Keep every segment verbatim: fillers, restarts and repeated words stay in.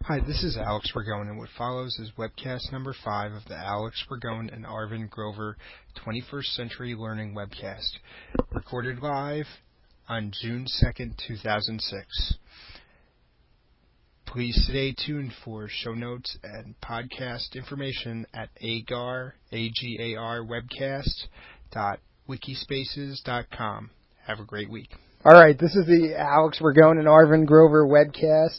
Hi, this is Alex Ragone, and what follows is webcast number five of the Alex Ragone and Arvin Grover twenty-first Century Learning webcast, recorded live on June second, two thousand six. Please stay tuned for show notes and podcast information at agar, A G A R webcast dot wikispaces dot com. Have a great week. All right, this is the Alex Ragone and Arvin Grover webcast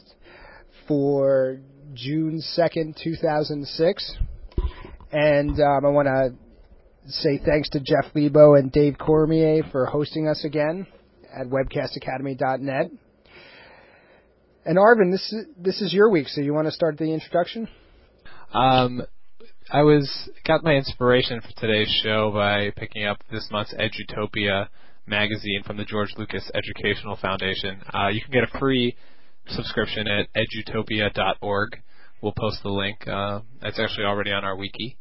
for June second, two thousand six. And um, I want to say thanks to Jeff Lebo and Dave Cormier for hosting us again at webcast academy dot net. And Arvin, this is, this is your week, so you want to start the introduction? Um, I was got my inspiration for today's show by picking up this month's Edutopia magazine from the George Lucas Educational Foundation. Uh, you can get a free subscription at edutopia dot org. We'll post the link. Uh, it's actually already on our wiki.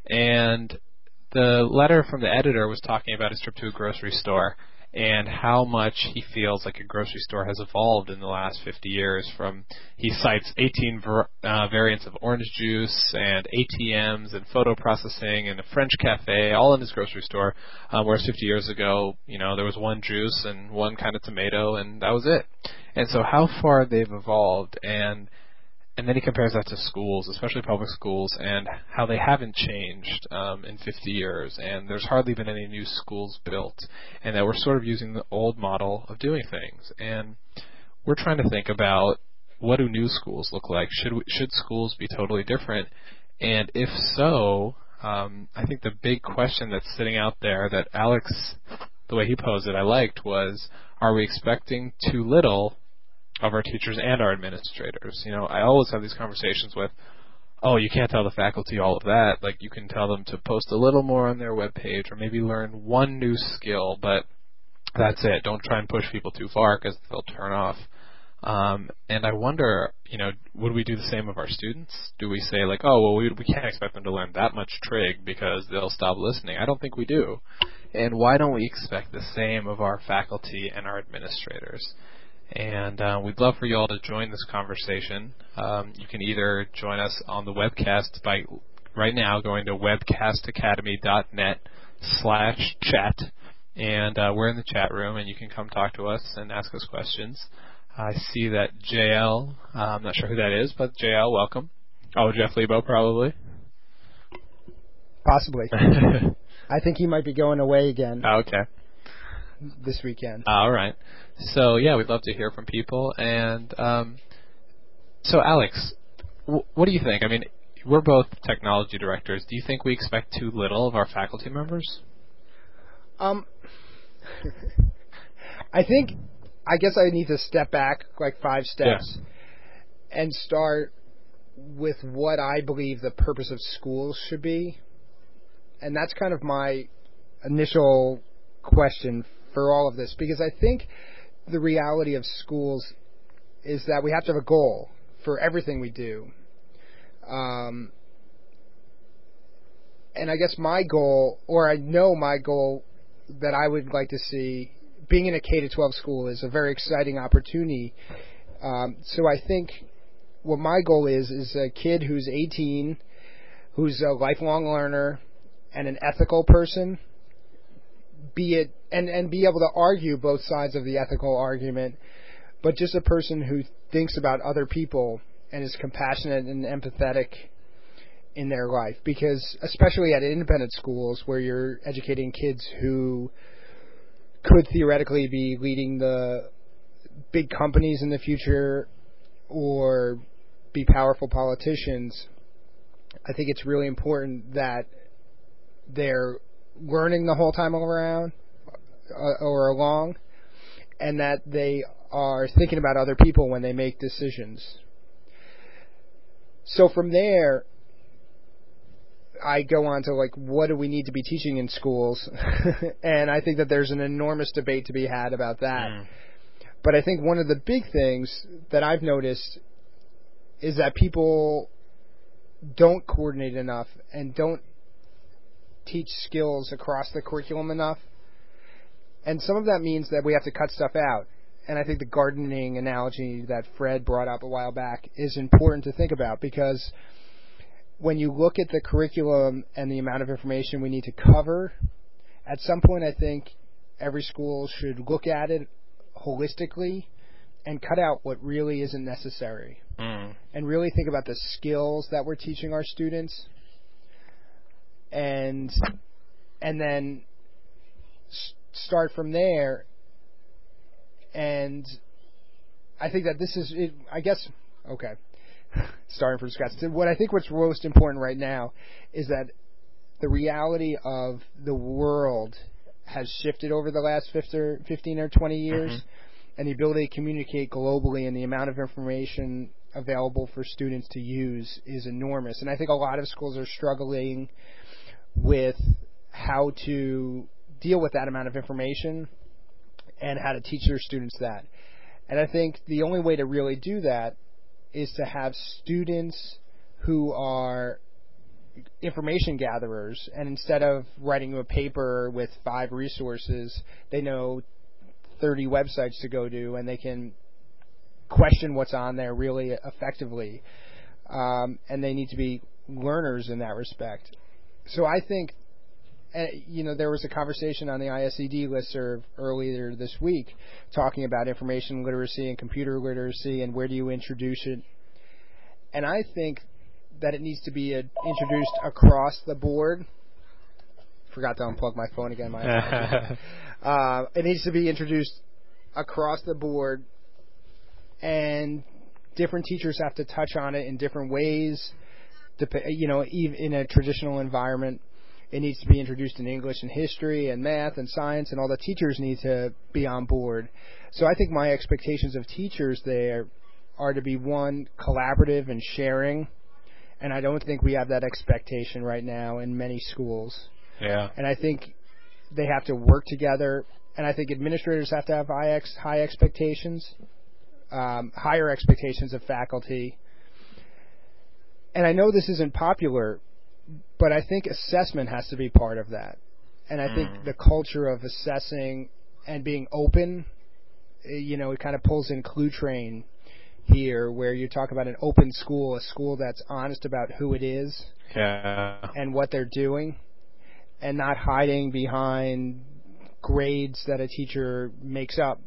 And the letter from the editor was talking about his trip to a grocery store and how much he feels like a grocery store has evolved in the last fifty years. From he cites eighteen ver, uh, variants of orange juice and A T Ms and photo processing and a French cafe, all in his grocery store. Um, whereas fifty years ago, you know, there was one juice and one kind of tomato, and that was it. And so, how far they've evolved, and and then he compares that to schools, especially public schools, and how they haven't changed um, in fifty years, and there's hardly been any new schools built, and that we're sort of using the old model of doing things. And we're trying to think about, what do new schools look like? Should we, should schools be totally different? And if so, um, I think the big question that's sitting out there that Alex, the way he posed it, I liked, was, are we expecting too little of our teachers and our administrators? You know, I always have these conversations with, oh, you can't tell the faculty all of that. Like, you can tell them to post a little more on their webpage or maybe learn one new skill, but that's it. Don't try and push people too far because they'll turn off. Um, and I wonder, you know, would we do the same of our students? Do we say, like, oh, well, we, we can't expect them to learn that much trig because they'll stop listening? I don't think we do. And why don't we expect the same of our faculty and our administrators? And uh, we'd love for you all to join this conversation. Um, you can either join us on the webcast by right now going to webcast academy dot net slash chat, and uh, we're in the chat room, and you can come talk to us and ask us questions. I see that J L, uh, I'm not sure who that is, but J L, welcome. Oh, Jeff Lebo, probably. Possibly. I think he might be going away again. Oh, okay. This weekend. All right. So, yeah, we'd love to hear from people. And um, so, Alex, w- what do you think? I mean, we're both technology directors. Do you think we expect too little of our faculty members? Um, I think, I guess I need to step back like five steps yeah. and start with what I believe the purpose of schools should be. And that's kind of my initial question for all of this, because I think the reality of schools is that we have to have a goal for everything we do. Um, and I guess my goal, or I know my goal that I would like to see, being in a K to twelve school is a very exciting opportunity. Um, so I think what my goal is, is a kid who's eighteen, who's a lifelong learner, and an ethical person, be it and, and be able to argue both sides of the ethical argument, but just a person who thinks about other people and is compassionate and empathetic in their life. Because especially at independent schools where you're educating kids who could theoretically be leading the big companies in the future or be powerful politicians, I think it's really important that they're learning the whole time around uh, or along, and that they are thinking about other people when they make decisions. So from there, I go on to, like, what do we need to be teaching in schools? And I think that there's an enormous debate to be had about that. Mm. But I think one of the big things that I've noticed is that people don't coordinate enough and don't teach skills across the curriculum enough. And some of that means that we have to cut stuff out. and I think the gardening analogy that Fred brought up a while back is important to think about, because when you look at the curriculum and the amount of information we need to cover, at some point I think every school should look at it holistically and cut out what really isn't necessary. Mm. And really think about the skills that we're teaching our students, and and then s- start from there. And I think that this is, it, I guess, okay, starting from scratch. What I think what's most important right now is that the reality of the world has shifted over the last fifteen or twenty years, mm-hmm. and the ability to communicate globally and the amount of information available for students to use is enormous. And I think a lot of schools are struggling with how to deal with that amount of information and how to teach their students that. And I think the only way to really do that is to have students who are information gatherers, and instead of writing a paper with five resources, they know thirty websites to go to, and they can question what's on there really effectively. Um, and they need to be learners in that respect. So I think, uh, you know, there was a conversation on the I S E D listserv earlier this week talking about information literacy and computer literacy and where do you introduce it. And I think that it needs to be a, introduced across the board. Forgot to unplug my phone again. My uh, it needs to be introduced across the board, and different teachers have to touch on it in different ways. You know, even in a traditional environment, it needs to be introduced in English and history and math and science, and all the teachers need to be on board. So I think my expectations of teachers there are to be, one, collaborative and sharing, and I don't think we have that expectation right now in many schools. Yeah. And I think they have to work together, and I think administrators have to have high, ex- high expectations, um, higher expectations of faculty. And I know this isn't popular, but I think assessment has to be part of that. And I mm. think the culture of assessing and being open, you know, it kind of pulls in Clue Train here, where you talk about an open school, a school that's honest about who it is yeah. and what they're doing, and not hiding behind grades that a teacher makes up.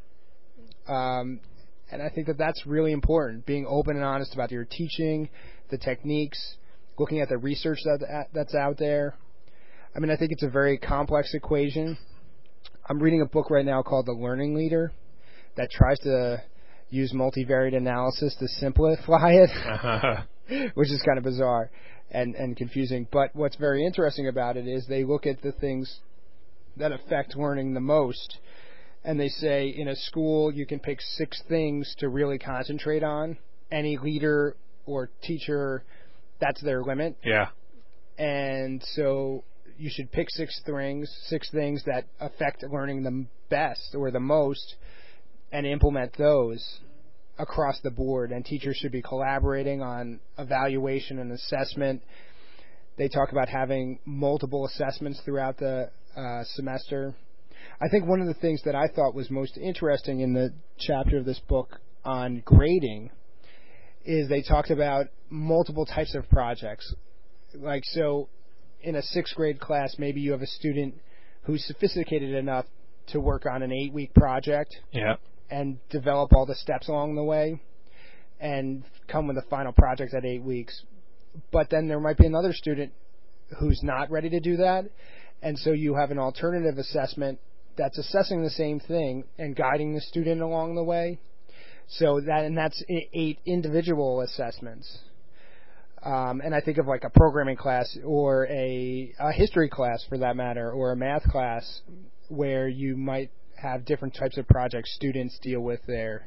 Um, and I think that that's really important, being open and honest about your teaching, the techniques, looking at the research that that's out there. I mean, I think it's a very complex equation. I'm reading a book right now called The Learning Leader that tries to use multivariate analysis to simplify it, which is kind of bizarre and, and confusing. But what's very interesting about it is they look at the things that affect learning the most, and they say in a school you can pick six things to really concentrate on. Any leader or teacher, that's their limit. Yeah. And so you should pick six things, six things that affect learning the best or the most, and implement those across the board. And teachers should be collaborating on evaluation and assessment. They talk about having multiple assessments throughout the uh, semester. I think one of the things that I thought was most interesting in the chapter of this book on grading is they talked about multiple types of projects. Like, so in a sixth grade class, maybe you have a student who's sophisticated enough to work on an eight-week project. Yeah. And develop all the steps along the way and come with a final project at eight weeks. But then there might be another student who's not ready to do that, and so you have an alternative assessment that's assessing the same thing and guiding the student along the way. So that, and that's eight individual assessments. Um, and I think of like a programming class or a, a history class, for that matter, or a math class, where you might have different types of projects students deal with there.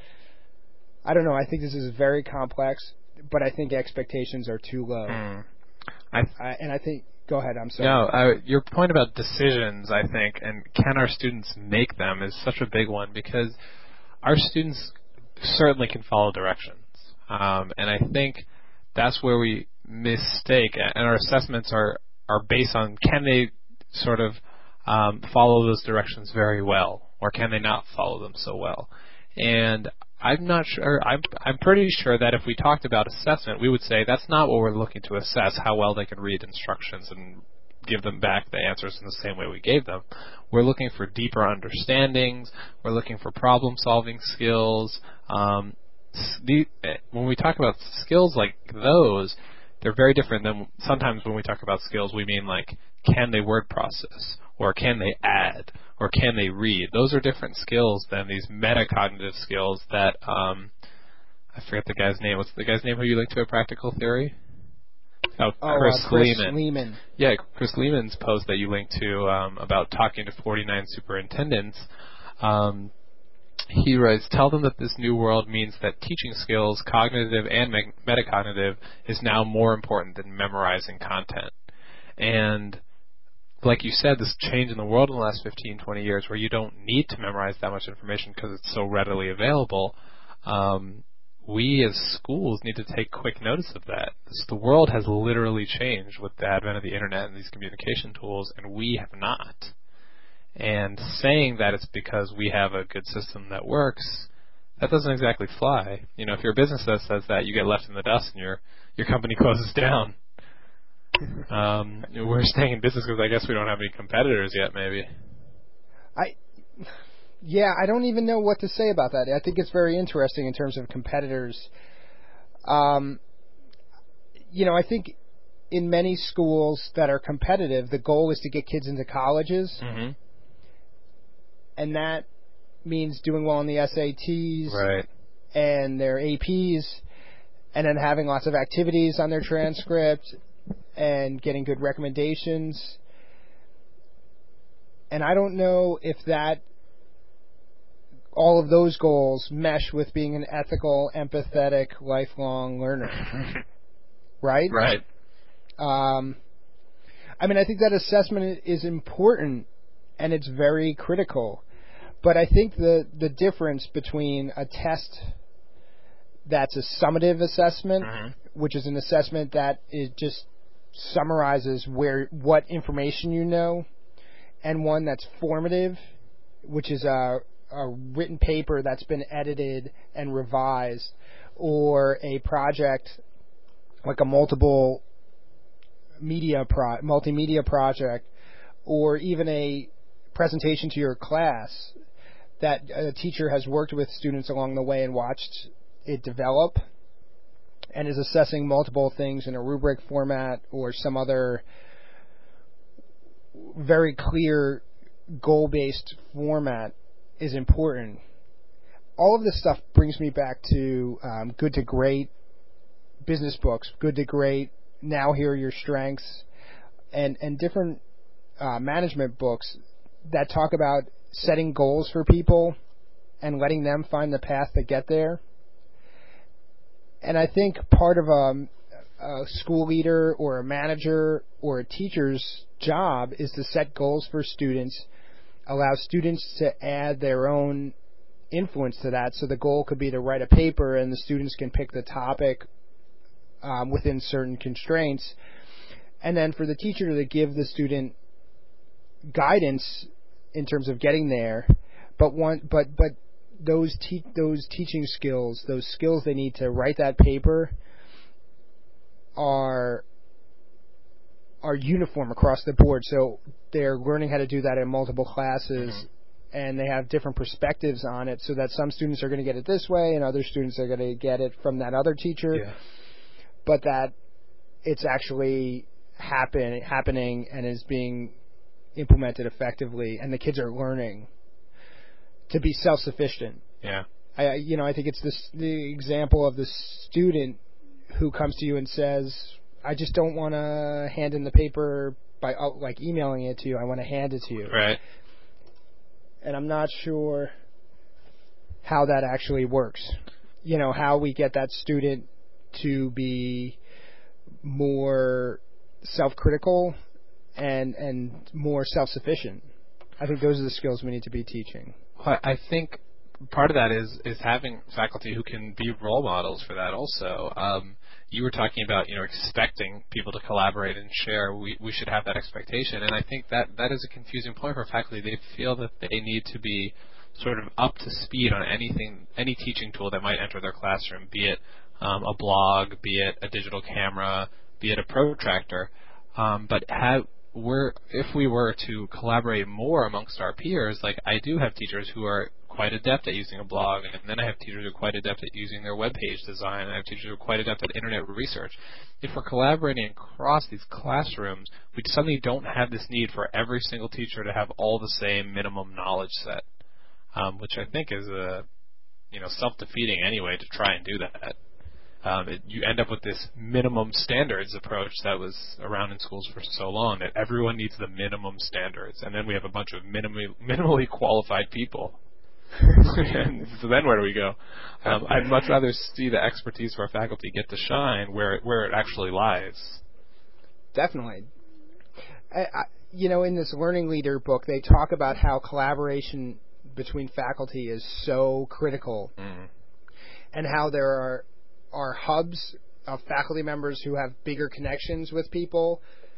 I don't know. I think this is very complex, but I think expectations are too low. Mm. I, I, and I think, go ahead, I'm sorry. No, uh, your point about decisions, I think, and can our students make them is such a big one, because our students certainly can follow directions. Um, and I think that's where we mistake, and our assessments are, are based on, can they sort of Um, follow those directions very well, or can they not follow them so well? And I'm not sure, I'm, I'm pretty sure that if we talked about assessment, we would say that's not what we're looking to assess, how well they can read instructions and give them back the answers in the same way we gave them. We're looking for deeper understandings. We're looking for problem-solving skills. Um, the, when we talk about skills like those, they're very different than sometimes when we talk about skills, we mean like, can they word process, or can they add, or can they read? Those are different skills than these metacognitive skills that, um, I forget the guy's name. What's the guy's name who you linked to a practical theory? Oh, oh Chris, uh, Chris Lehman. Lehman. Yeah, Chris Lehman's post that you linked to um, about talking to forty-nine superintendents. Um, he writes, tell them that this new world means that teaching skills, cognitive and me- metacognitive, is now more important than memorizing content. And like you said, this change in the world in the last fifteen, twenty years where you don't need to memorize that much information because it's so readily available, um, we as schools need to take quick notice of that. This, the world has literally changed with the advent of the internet and these communication tools, and we have not. And saying that it's because we have a good system that works, that doesn't exactly fly. You know, if your business that says that, you get left in the dust and your your company closes down. Um, we're staying in business because I guess we don't have any competitors yet, maybe. I, yeah, I don't even know what to say about that. I think it's very interesting in terms of competitors. Um, you know, I think in many schools that are competitive, the goal is to get kids into colleges, mm-hmm. and that means doing well on the S A Ts right. and their A Ps, and then having lots of activities on their transcript and getting good recommendations. And I don't know if that, all of those goals mesh with being an ethical, empathetic, lifelong learner. Right? Right. Um, I mean, I think that assessment is important and it's very critical. But I think the, the difference between a test that's a summative assessment, mm-hmm. which is an assessment that is just summarizes where what information you know, and one that's formative, which is a, a written paper that's been edited and revised, or a project like a multiple media pro, multimedia project, or even a presentation to your class that a teacher has worked with students along the way and watched it develop, and is assessing multiple things in a rubric format or some other very clear goal-based format is important. All of this stuff brings me back to um, Good to Great business books, Good to Great, Now Here Are Your Strengths, and, and different uh, management books that talk about setting goals for people and letting them find the path to get there. And I think part of a, a school leader or a manager or a teacher's job is to set goals for students, allow students to add their own influence to that. So the goal could be to write a paper and the students can pick the topic um, within certain constraints. And then for the teacher to give the student guidance in terms of getting there, but one, but, but, Those te- those teaching skills, those skills they need to write that paper, are are uniform across the board. So they're learning how to do that in multiple classes, mm-hmm. and they have different perspectives on it. So that some students are going to get it this way, and other students are going to get it from that other teacher. Yeah. But that it's actually happen happening and is being implemented effectively, and the kids are learning to be self-sufficient. Yeah. I, you know, I think it's this the example of the student who comes to you and says, "I just don't want to hand in the paper by uh, like emailing it to you. I want to hand it to you." Right. And I'm not sure how that actually works. You know, how we get that student to be more self-critical and and more self-sufficient. I think those are the skills we need to be teaching. I think part of that is, is having faculty who can be role models for that also. Um, you were talking about, you know, expecting people to collaborate and share. We, we should have that expectation. And I think that, that is a confusing point for faculty. They feel that they need to be sort of up to speed on anything, any teaching tool that might enter their classroom, be it um, a blog, be it a digital camera, be it a protractor. Um, but have, we're, if we were to collaborate more amongst our peers, like I do have teachers who are quite adept at using a blog, and then I have teachers who are quite adept at using their web page design, and I have teachers who are quite adept at internet research. If we're collaborating across these classrooms, we suddenly don't have this need for every single teacher to have all the same minimum knowledge set, um, which I think is a, you know, self-defeating anyway to try and do that. Um, it, you end up with this minimum standards approach that was around in schools for so long, that everyone needs the minimum standards, and then we have a bunch of minimally, minimally qualified people. And so then where do we go? Um, I'd much rather see the expertise of our faculty get to shine where it, where it actually lies. Definitely. I, I, you know, in this Learning Leader book, they talk about how collaboration between faculty is so critical, mm. and how there are are hubs of faculty members who have bigger connections with people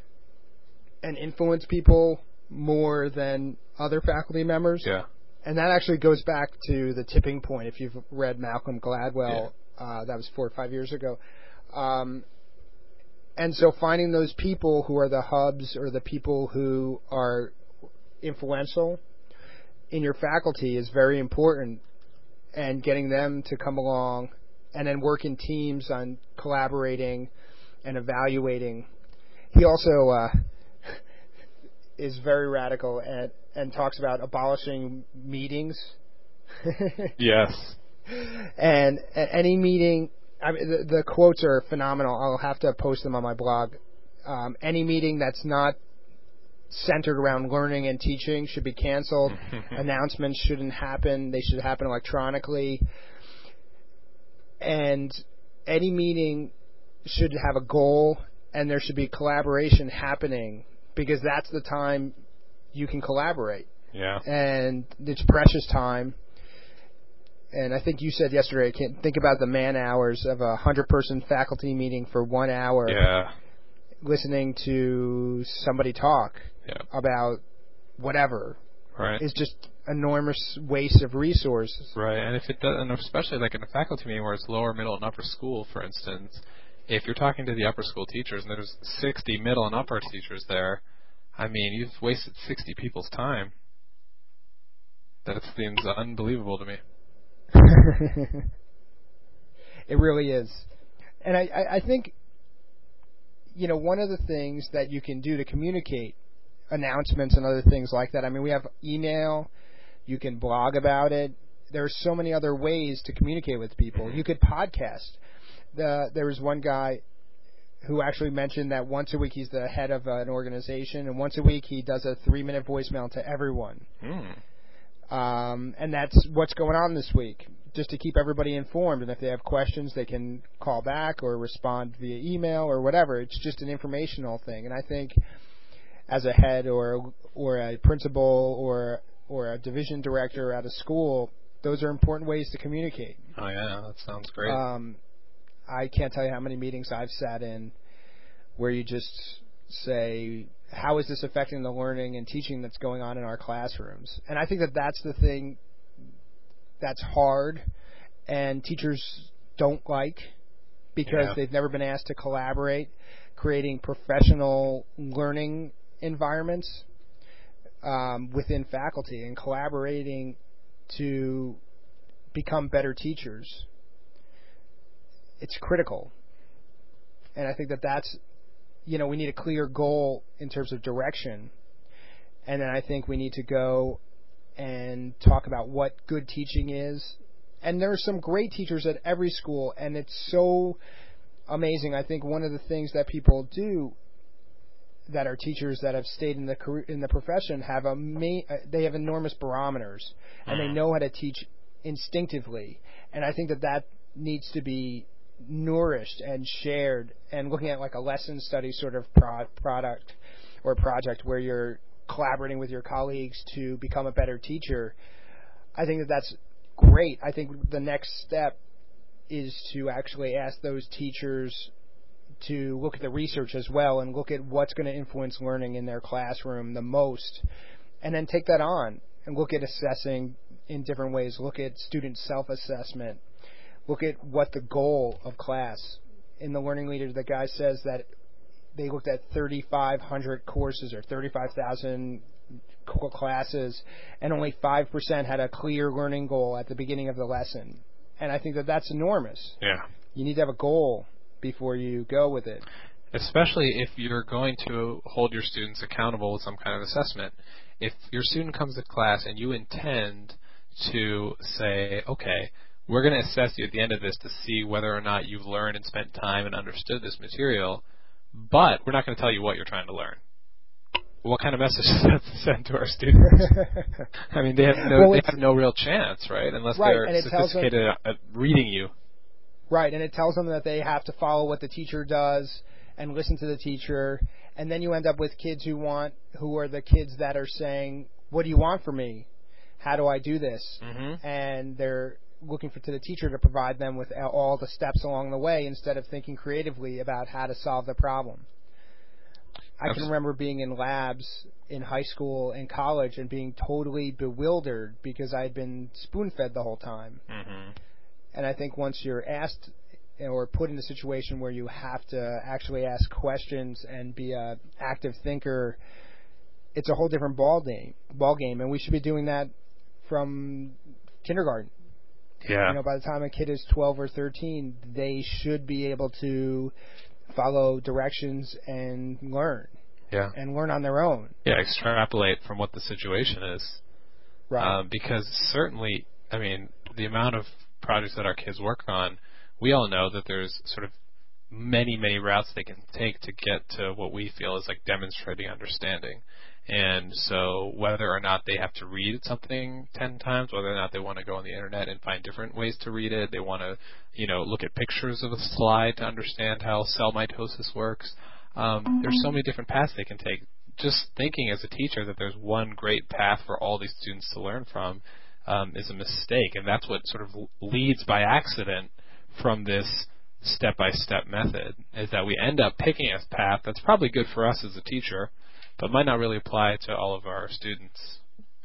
and influence people more than other faculty members. Yeah. And that actually goes back to The Tipping Point. If you've read Malcolm Gladwell, yeah. uh, that was four or five years ago. Um, and so finding those people who are the hubs or the people who are influential in your faculty is very important, and getting them to come along and then work in teams on collaborating and evaluating. He also uh, is very radical and, and talks about abolishing meetings. Yes. And at any meeting, I mean, the, the quotes are phenomenal. I'll have to post them on my blog. Um, any meeting that's not centered around learning and teaching should be canceled. Announcements shouldn't happen. They should happen electronically. And any meeting should have a goal, and there should be collaboration happening, because that's the time you can collaborate. Yeah. And it's precious time. And I think you said yesterday, I can't think about the man hours of a hundred-person faculty meeting for one hour. Yeah. Listening to somebody talk yeah. about whatever. Right. Is just enormous waste of resources. Right, and if it does, and especially like in a faculty meeting where it's lower, middle, and upper school, for instance, if you're talking to the upper school teachers and there's sixty middle and upper teachers there, I mean, you've wasted sixty people's time. That seems unbelievable to me. It really is. And I, I, I think, you know, one of the things that you can do to communicate announcements and other things like that, I mean, we have email, you can blog about it. There's so many other ways to communicate with people. You could podcast. The, there was one guy who actually mentioned that once a week he's the head of an organization, and once a week he does a three-minute voicemail to everyone. Mm. Um, and that's what's going on this week, just to keep everybody informed. And if they have questions, they can call back or respond via email or whatever. It's just an informational thing. And I think as a head or or a principal or or a division director at a school, those are important ways to communicate. Oh, yeah, that sounds great. Um, I can't tell you how many meetings I've sat in where you just say, how is this affecting the learning and teaching that's going on in our classrooms? And I think that that's the thing that's hard and teachers don't like, because yeah. they've never been asked to collaborate, creating professional learning environments um, within faculty and collaborating to become better teachers. It's critical. And I think that that's, you know, we need a clear goal in terms of direction. And then I think we need to go and talk about what good teaching is. And there are some great teachers at every school, and it's so amazing. I think one of the things that people do that are teachers that have stayed in the career, in the profession have a ma- they have enormous barometers, and they know how to teach instinctively. And I think that that needs to be nourished and shared, and looking at like a lesson study sort of pro- product or project where you're collaborating with your colleagues to become a better teacher. I think that that's great. I think the next step is to actually ask those teachers to look at the research as well and look at what's going to influence learning in their classroom the most, and then take that on and look at assessing in different ways. Look at student self-assessment. Look at what the goal of class. In the Learning Leaders, the guy says that they looked at thirty-five hundred courses or thirty-five thousand classes, and only five percent had a clear learning goal at the beginning of the lesson. And I think that that's enormous. Yeah. You need to have a goal before you go with it. Especially if you're going to hold your students accountable with some kind of assessment. If your student comes to class and you intend to say, okay, we're going to assess you at the end of this to see whether or not you've learned and spent time and understood this material, but we're not going to tell you what you're trying to learn. What kind of message does that send to our students? I mean, they have no, well, they have no real chance, right? Unless right, they're sophisticated them, at reading you. Right, and it tells them that they have to follow what the teacher does and listen to the teacher, and then you end up with kids who want, who are the kids that are saying, "What do you want from me? How do I do this?" Mm-hmm. And they're looking for to the teacher to provide them with all the steps along the way instead of thinking creatively about how to solve the problem. I can remember being in labs in high school and college and being totally bewildered because I had been spoon-fed the whole time. Mm-hmm. And I think once you're asked or put in a situation where you have to actually ask questions and be an active thinker, it's a whole different ball game. Ball game, and we should be doing that from kindergarten. Yeah. You know, by the time a kid is twelve or thirteen, they should be able to follow directions and learn. Yeah. And learn on their own. Yeah, extrapolate from what the situation is. Right. Um, because certainly, I mean, the amount of projects that our kids work on, we all know that there's sort of many, many routes they can take to get to what we feel is like demonstrating understanding. And so whether or not they have to read something ten times, whether or not they want to go on the internet and find different ways to read it, they want to, you know, look at pictures of a slide to understand how cell mitosis works. Um, there's so many different paths they can take. Just thinking as a teacher that there's one great path for all these students to learn from um, is a mistake, and that's what sort of leads by accident from this step-by-step method, is that we end up picking a path that's probably good for us as a teacher, but might not really apply to all of our students.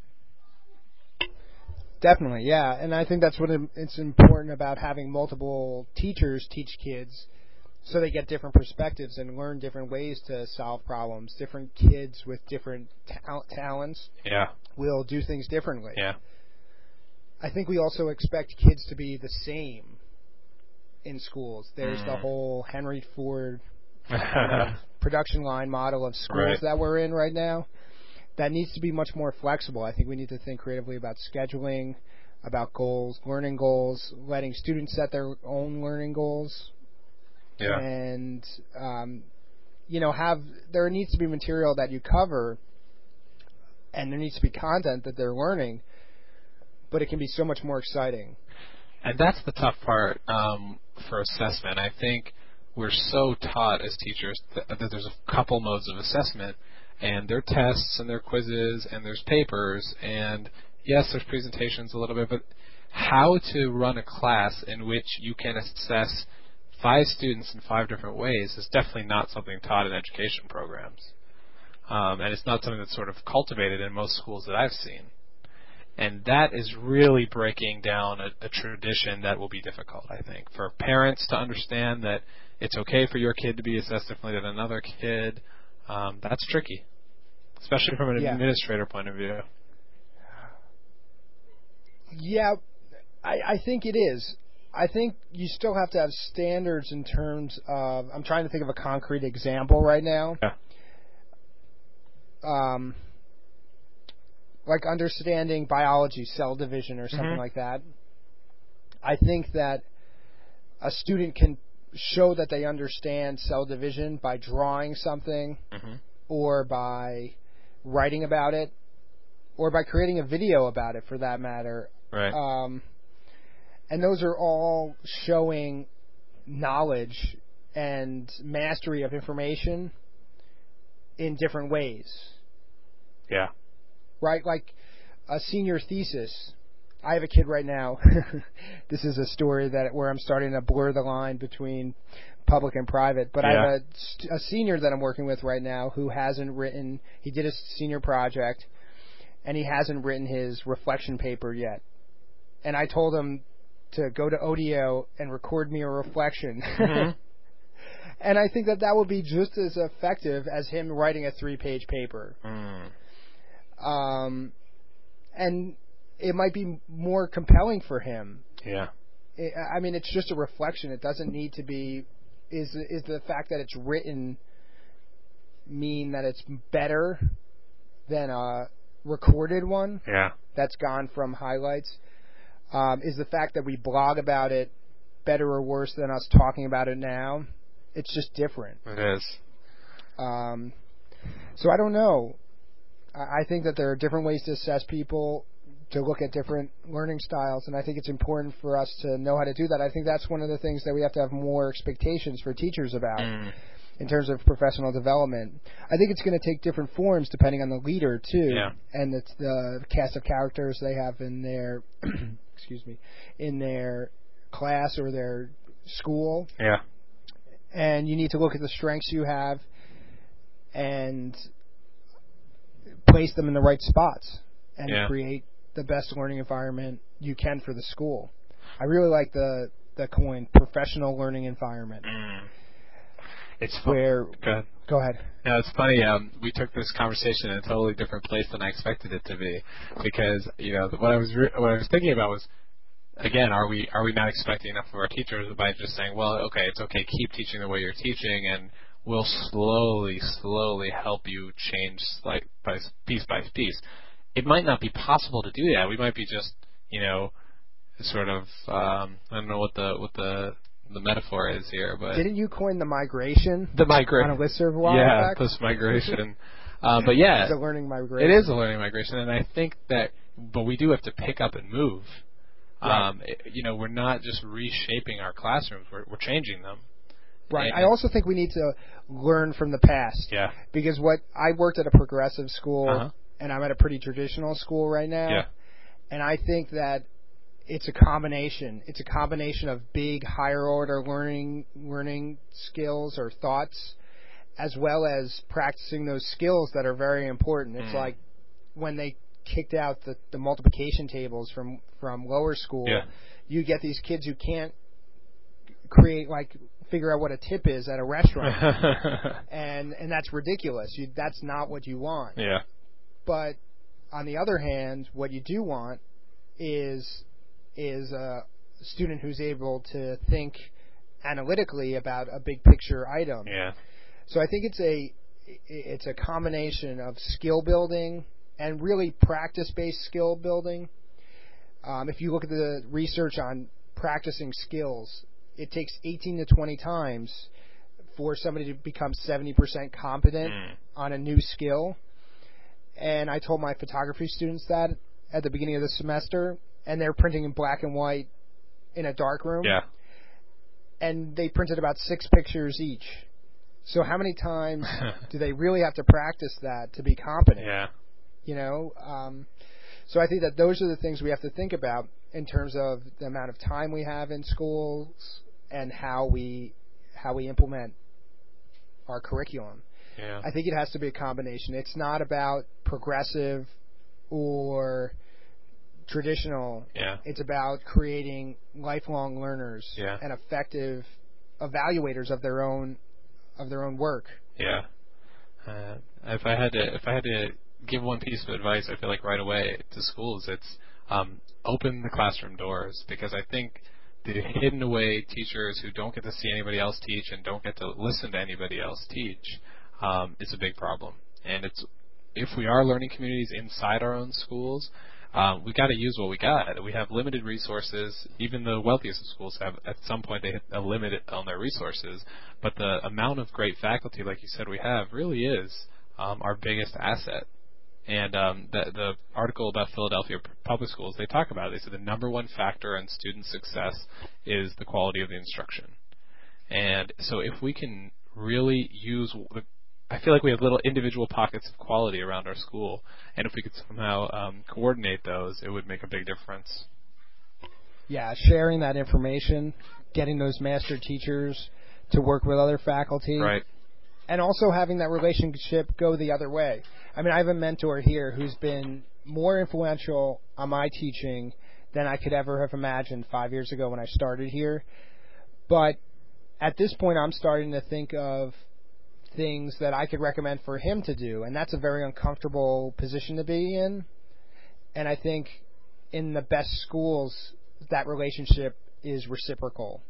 Definitely, yeah. And I think that's what it's important about having multiple teachers teach kids so they get different perspectives and learn different ways to solve problems. Different kids with different ta- talents yeah. will do things differently. Yeah. I think we also expect kids to be the same in schools. There's mm. the whole Henry Ford uh, production line model of schools right. that we're in right now. That needs to be much more flexible. I think we need to think creatively about scheduling, about goals, learning goals, letting students set their own learning goals. Yeah. And, um, you know, have there needs to be material that you cover, and there needs to be content that they're learning, but it can be so much more exciting. And that's the tough part um, for assessment. I think we're so taught as teachers that, that there's a couple modes of assessment, and there are tests and there are quizzes and there's papers, and yes, there's presentations a little bit, but how to run a class in which you can assess five students in five different ways is definitely not something taught in education programs. Um, and it's not something that's sort of cultivated in most schools that I've seen. And that is really breaking down a, a tradition that will be difficult, I think, for parents to understand that it's okay for your kid to be assessed differently than another kid. Um, that's tricky, especially from an yeah. administrator point of view. Yeah, I, I think it is. I think you still have to have standards in terms of, I'm trying to think of a concrete example right now. Yeah. Um, like understanding biology, cell division or something mm-hmm. like that. I think that a student can show that they understand cell division by drawing something mm-hmm. or by writing about it or by creating a video about it for that matter. Right. Um, and those are all showing knowledge and mastery of information in different ways. Yeah. Right? Like a senior thesis. I have a kid right now. This is a story that where I'm starting to blur the line between public and private. But yeah. I have a, a senior that I'm working with right now who hasn't written, he did a senior project, and he hasn't written his reflection paper yet. and I told him to go to Odeo and record me a reflection. Mm-hmm. And I think that that would be just as effective as him writing a three-page paper. Mm. Um, and it might be more compelling for him. Yeah. It, I mean, it's just a reflection. It doesn't need to be. Is is the fact that it's written mean that it's better than a recorded one? Yeah. That's gone from highlights. Um, is the fact that we blog about it better or worse than us talking about it now? It's just different. It is. Um, so I don't know. I, I think that there are different ways to assess people, to look at different learning styles, and I think it's important for us to know how to do that. I think that's one of the things that we have to have more expectations for teachers about Mm. in terms of professional development. I think it's going to take different forms depending on the leader, too, Yeah. and it's the cast of characters they have in their, excuse me, in their class or their school. Yeah. And you need to look at the strengths you have and place them in the right spots and Yeah. create the best learning environment you can for the school. I really like the the coin professional learning environment. Mm. It's fun. Where Go ahead. Go ahead. No, it's funny. Um, we took this conversation in a totally different place than I expected it to be, because you know what I was re- what I was thinking about was, again, are we are we not expecting enough of our teachers by just saying, well, okay, it's okay, keep teaching the way you're teaching, and we'll slowly, slowly help you change like by piece by piece. It might not be possible to do that. We might be just, you know, sort of um, I don't know what the what the the metaphor is here, but Didn't you coin the migration? the migration On a listserv a while yeah, back? this migration. uh, but yeah, It's a learning migration. it is a learning migration, and I think that, but we do have to pick up and move. Right. Um, it, you know, we're not just reshaping our classrooms; we're we're changing them. Right. And, I also think we need to learn from the past. Yeah. Because what I worked at a progressive school, Uh-huh. and I'm at a pretty traditional school right now. Yeah. And I think that it's a combination. It's a combination of big, higher order learning learning skills or thoughts, as well as practicing those skills that are very important. It's Mm. like when they kicked out the, the multiplication tables from, from lower school, Yeah. you get these kids who can't create, like, figure out what a tip is at a restaurant. and and that's ridiculous. You, that's not what you want. Yeah. But on the other hand, what you do want is is a student who's able to think analytically about a big picture item. Yeah. So I think it's a it's a combination of skill building and really practice-based skill building. Um, if you look at the research on practicing skills, it takes eighteen to twenty times for somebody to become seventy percent competent Mm. on a new skill. And I told my photography students that at the beginning of the semester, and they're printing in black and white in a dark room. Yeah. And they printed about six pictures each. So how many times do they really have to practice that to be competent? Yeah. You know, um, so I think that those are the things we have to think about in terms of the amount of time we have in schools and how we how we implement our curriculum. Yeah. I think it has to be a combination. It's not about progressive or traditional. Yeah. It's about creating lifelong learners Yeah. and effective evaluators of their own of their own work. Yeah. Uh, if I had to, if I had to give one piece of advice, I feel like right away to schools, it's um, open the classroom doors, because I think the hidden away teachers who don't get to see anybody else teach and don't get to listen to anybody else teach um, is a big problem. And it's if we are learning communities inside our own schools, um, we got to use what we got. We have limited resources. Even the wealthiest of schools have, at some point, they hit a limit on their resources. But the amount of great faculty, like you said, we have really is um, our biggest asset. And um, the, the article about Philadelphia public schools, they talk about it. They say the number one factor in student success is the quality of the instruction. And so if we can really use the I feel like we have little individual pockets of quality around our school, and if we could somehow um, coordinate those, it would make a big difference. Yeah, sharing that information, getting those master teachers to work with other faculty, Right. and also having that relationship go the other way. I mean, I have a mentor here who's been more influential on my teaching than I could ever have imagined five years ago when I started here. But at this point, I'm starting to think of things that I could recommend for him to do, and that's a very uncomfortable position to be in. And I think in the best schools, that relationship is reciprocal.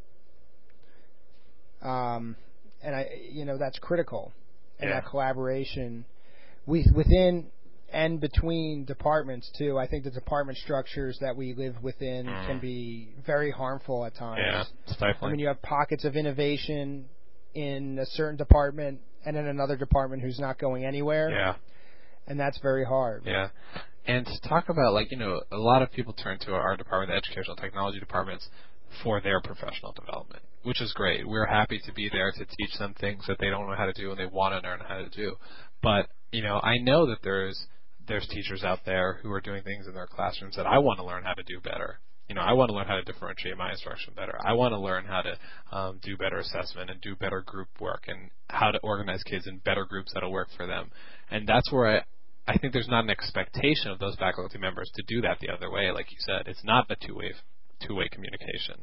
Um, and I, you know, that's critical. And Yeah. that collaboration we, within and between departments too. I think the department structures that we live within Mm. can be very harmful at times. Yeah, stifling. I mean, you have pockets of innovation in a certain department and in another department who's not going anywhere. Yeah. And that's very hard. Yeah. And to talk about, like, you know, a lot of people turn to our department, the educational technology departments, for their professional development, which is great. We're happy to be there to teach them things that they don't know how to do and they want to learn how to do. But, you know, I know that there's there's teachers out there who are doing things in their classrooms that I want to learn how to do better. You know, I want to learn how to differentiate my instruction better. I want to learn how to um, do better assessment and do better group work and how to organize kids in better groups that'll work for them. And that's where I, I think there's not an expectation of those faculty members to do that the other way. Like you said, it's not a two-way two-way communication.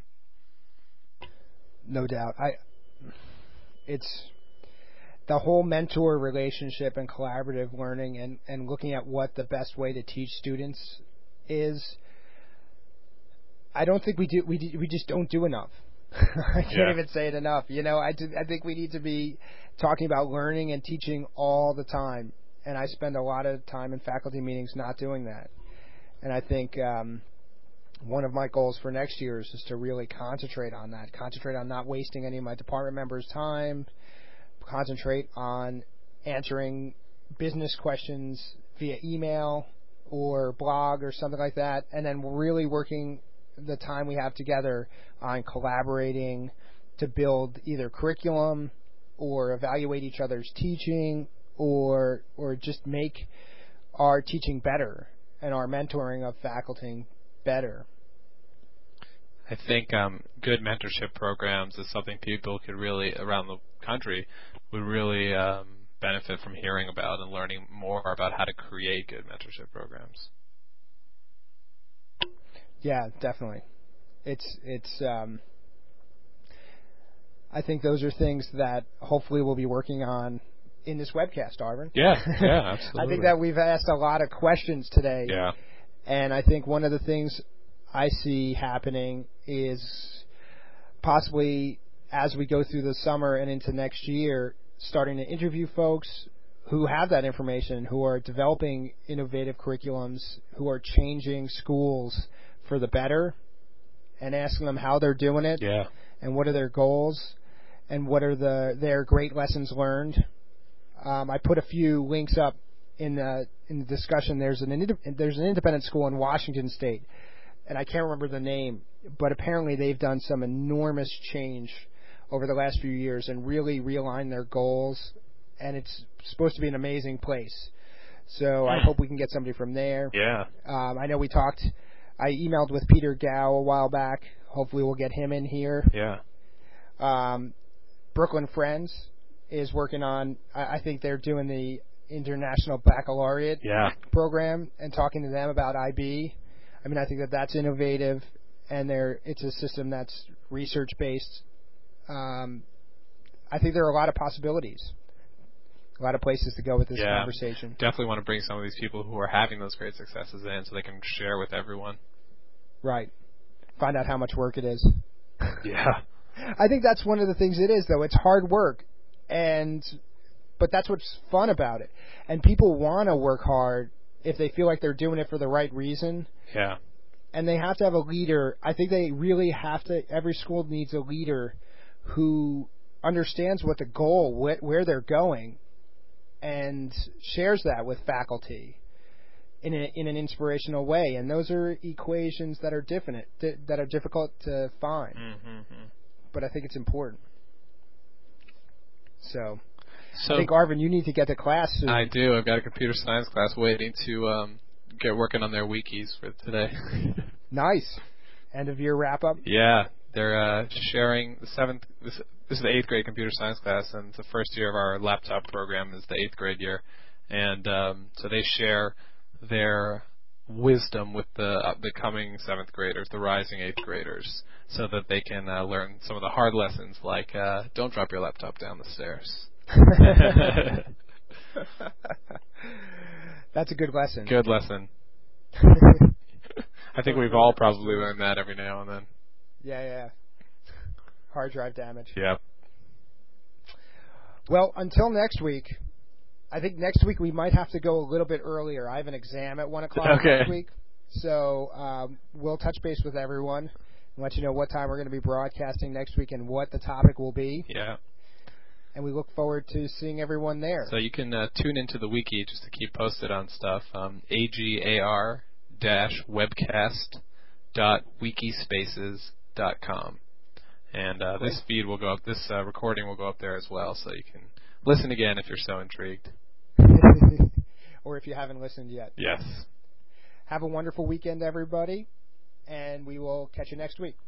No doubt. I. It's the whole mentor relationship and collaborative learning and, and looking at what the best way to teach students is. I don't think we do. We do, we just don't do enough. I can't Yeah. even say it enough. You know, I do, I think we need to be talking about learning and teaching all the time. And I spend a lot of time in faculty meetings not doing that. And I think um, one of my goals for next year is just to really concentrate on that. Concentrate on not wasting any of my department members' time. Concentrate on answering business questions via email or blog or something like that. And then really working the time we have together on collaborating to build either curriculum or evaluate each other's teaching or or just make our teaching better and our mentoring of faculty better. I think um, good mentorship programs is something people could really, around the country, would really um, benefit from hearing about and learning more about how to create good mentorship programs. Yeah, definitely. It's it's. Um, I think those are things that hopefully we'll be working on in this webcast, Arvin. Yeah, yeah, absolutely. I think that we've asked a lot of questions today. Yeah. And I think one of the things I see happening is possibly as we go through the summer and into next year, starting to interview folks who have that information, who are developing innovative curriculums, who are changing schools for the better, and asking them how they're doing it, Yeah. and what are their goals, and what are the their great lessons learned. Um, I put a few links up in the in the discussion. There's an ind- there's an independent school in Washington State, and I can't remember the name, but apparently they've done some enormous change over the last few years and really realigned their goals, and it's supposed to be an amazing place. So I hope we can get somebody from there. Yeah. Um, I know we talked. I emailed with Peter Gao a while back. Hopefully we'll get him in here. Yeah. Um, Brooklyn Friends is working on, I, I think they're doing the International Baccalaureate Yeah. program and talking to them about I B. I mean, I think that that's innovative, and they're, it's a system that's research-based. Um, I think there are a lot of possibilities, a lot of places to go with this Yeah. conversation. Definitely want to bring some of these people who are having those great successes in so they can share with everyone. Right. Find out how much work it is. Yeah. I think that's one of the things it is, though. It's hard work, and but that's what's fun about it. And people want to work hard if they feel like they're doing it for the right reason. Yeah. And they have to have a leader. I think they really have to. Every school needs a leader who understands what the goal, wh- where they're going, and shares that with faculty in a, in an inspirational way. And those are equations that are different, di- that are difficult to find. Mm-hmm. But I think it's important. So, So I think, Arvin, you need to get to class soon. I do. I've got a computer science class waiting to um, get working on their wikis for today. Nice. End of year wrap up. Yeah, they're uh, sharing the seventh. This, this is the eighth grade computer science class, and the first year of our laptop program is the eighth grade year, and um, so they share their wisdom with the uh, the coming seventh graders, the rising eighth graders, so that they can uh, learn some of the hard lessons, like uh, don't drop your laptop down the stairs. That's a good lesson. Good lesson. I think we've all probably learned that every now and then. Yeah, yeah. Hard drive damage. Yeah. Well, until next week, I think next week we might have to go a little bit earlier. I have an exam at one o'clock Okay. next week, so um, we'll touch base with everyone and let you know what time we're going to be broadcasting next week and what the topic will be. Yeah. And we look forward to seeing everyone there. So you can uh, tune into the wiki just to keep posted on stuff. Um, agar dash webcast dot wikispaces dot com. And uh, this feed will go up, this uh, recording will go up there as well, so you can listen again if you're so intrigued. Or if you haven't listened yet. Yes. Have a wonderful weekend, everybody, and we will catch you next week.